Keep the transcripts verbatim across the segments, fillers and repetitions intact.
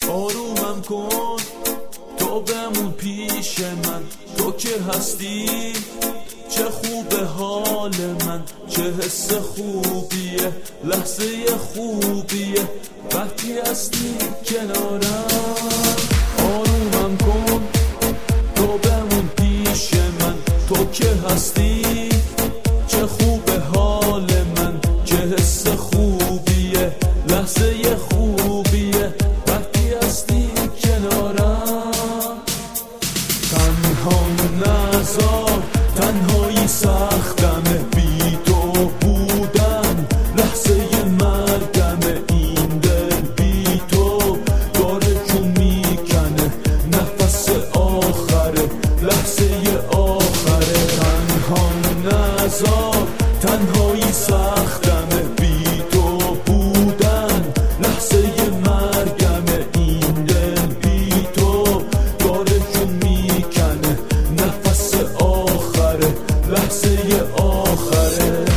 آرومم کن تو بمون پیش من، تو که هستی چه خوبه حال من، چه حس خوبیه لحظه خوبیه وقتی هستی کنارم. آرومم کن تو بمون پیش من، تو که هستی چه خوبه حال من، چه حس خوبیه لحظه خوبیه وقتی هستی کنارم. تنها نذار تنهایی سختمه، بی تو بودن لحظه مرگمه، این دل بی تو داره جو میکنه نفس آخره لحظه آخره. تنها نذار تنهایی سختمه، بی تو بودن لحظه مرگمه، این دل بی تو داره جو میکنه نفس آخره لحظه آخره.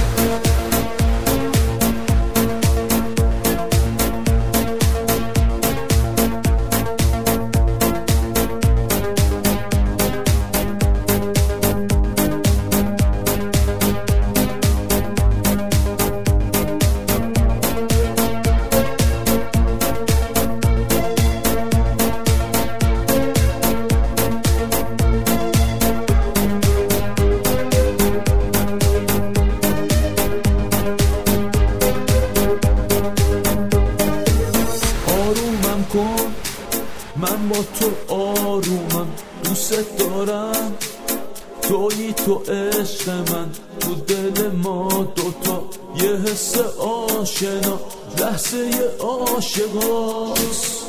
آرومم کن من با تو آرومم، دوست دارم تویی تو عشق من، تو دل ما دوتا یه حس آشنا لحظه عاشقاست.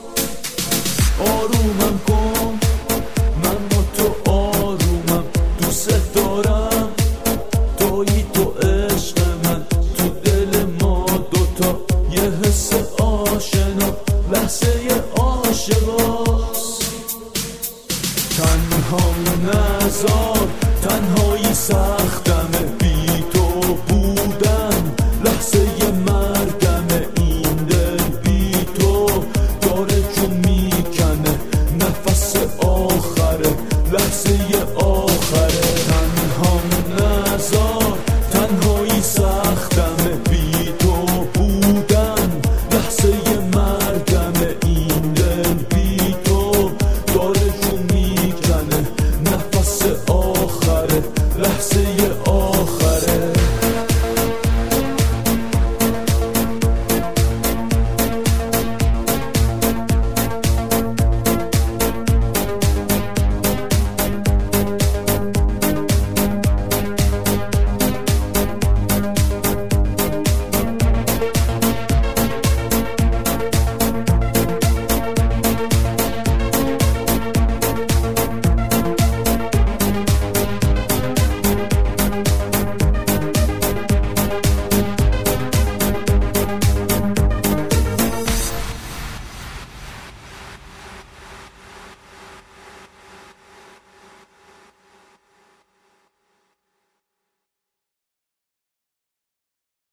آرومم کن من با تو آرومم، دوست دارم تویی تو عشق من، تو دل ما دوتا یه حس آشنا لحظه عاشقاست. تنها نذار تنهایی سخت